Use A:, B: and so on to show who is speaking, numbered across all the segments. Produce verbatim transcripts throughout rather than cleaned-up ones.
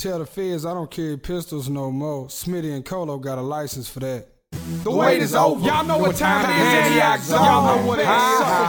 A: tell the feds I don't carry pistols no more. Smitty and Colo got a license for that.
B: The wait is over. Y'all know what time it is. Antioch Zone. Y'all know what it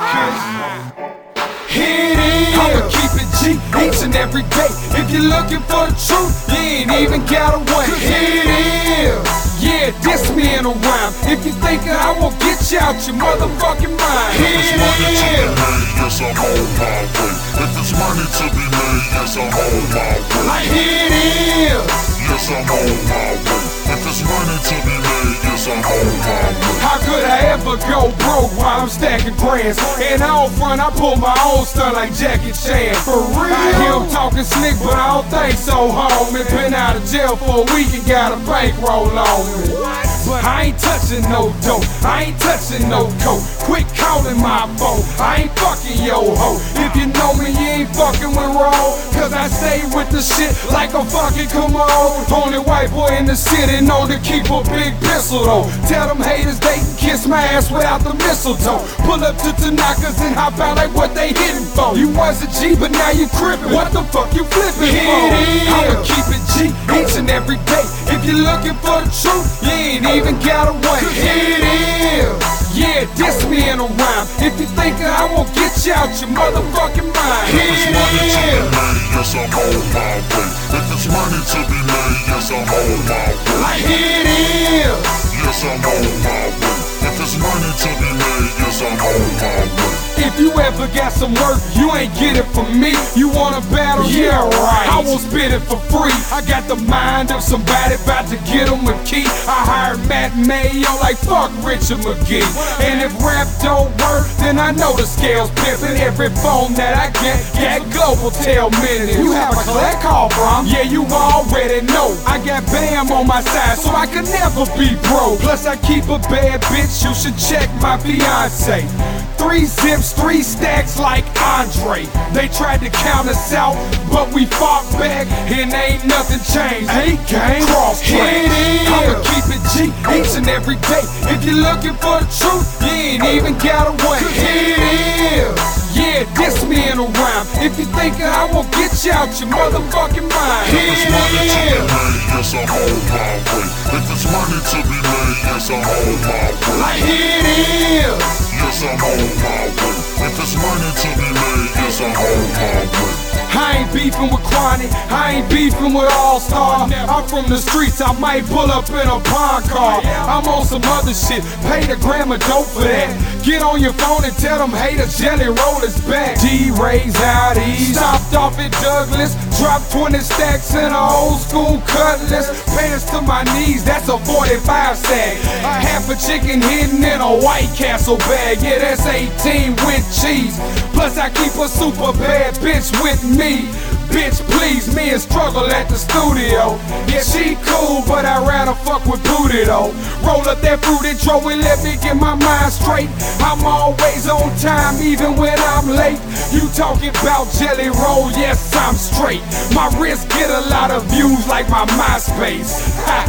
B: is. Here it is. I'ma keep it G each and every day. If you're looking for the truth, you ain't even gotta wait. Here it is. Yeah, diss me in a rhyme. If you thinkin' I won't get you out your motherfucking mind. Here it is.
C: Yes, I'm on my way. If there's money to be made, yes, I'm on my way.
B: Like here it is.
C: Yes, I'm on my way. If there's money to be made, yes, I'm on my way.
B: How could I ever go broke while I'm stacking grands? And out front, I pull my own stunt like Jackie Chan. For real? I hear him talking slick, but I don't think so, homie. Been out of jail for a week and got a bankroll on me. But I ain't touching no dope, I ain't touching no coke. Quit calling my phone, I ain't fucking yo ho. If you know me, you ain't fucking with roll. Cause I stay with the shit like a fucking commode. Only white boy in the city know to keep a big pistol though. Tell them haters they can kiss my ass without the mistletoe. Pull up to Tanakas and hop out like what they hitting for. You was a G but now you crippin', what the fuck you flippin' for? I'ma keep it G each and every day. If you're looking for the truth, you ain't even gotta wait. Here it is. Yeah, diss me in a rhyme. If you thinkin' I won't get you out your motherfucking mind. Here it is.
C: Yes, I'm on my way. If there's money to be made, yes, I'm on my way.
B: Like here it is.
C: Yes, I'm on my way. If there's money to be made, yes, I'm on my way.
B: If you ever got some work, you ain't get it from me. You wanna battle? Yeah, right. I won't spit it for free. I got the mind of somebody about to get him a key. I hired Matt Mayo like fuck Richard McGee. And if rap don't work, then I know the scale's pimpin'. Every phone that I get, got global tail minutes. You have a collect call from? Yeah, you already know. I got Bam on my side, so I could never be broke. Plus I keep a bad bitch, you should check my fiance. Three zips, three stacks like Andre. They tried to count us out, but we fought back, and ain't nothing changed. Hey gang, cross track. I'ma keep it G each and every day. If you're looking for the truth, you ain't even gotta wait. Here it is. Yeah, diss me in a rhyme. If you thinkin' I won't get you out your motherfucking mind. Here it is.
C: Yes, I'm on my way. If there's money to be made, yes, I'm on my way.
B: Like here it is.
C: Yes, I'm on my way. If there's money to be made, yes, I'm on my way.
B: I ain't beefing with Chronic, I ain't beefing with All-Star. I'm from the streets, I might pull up in a pawn car. I'm on some other shit, pay the gram of dope for that. Get on your phone and tell them haters Jelly Roll is back. D-Rays out east, stopped off at Douglas. Dropped twenty stacks in a old school cutlass. Pants to my knees, that's a forty-five sack. A half a chicken hidden in a White Castle bag. Yeah, that's eighteen with cheese. Plus I keep a super bad bitch with me. Bitch, please me and struggle at the studio. Yeah, she cool, but I'd rather fuck with booty though. Roll up that fruity dro and let me get my mind straight. I'm always on time, even when I'm late. You talking about Jelly Roll? Yes, I'm straight. My wrist get a lot of views like my MySpace.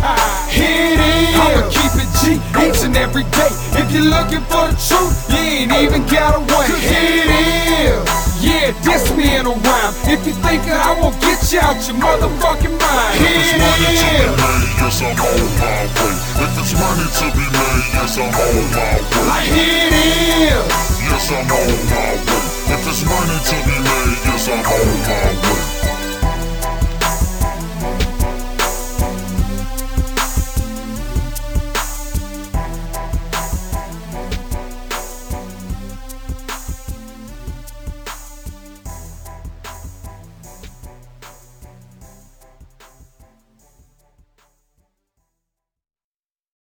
B: Here it is. I'ma keep it G each and every day. If you're looking for the truth, you ain't even gotta wait. Here it is. Yeah, diss me in a rhyme. If you thinkin' I won't get you out your motherfucking mind. Here it is.
C: Yes, I'm on my way. If there's money to be made, yes, I'm on my way.
B: Like here it is.
C: Yes, I'm on my way. If there's money to be made, yes, I'm on my way.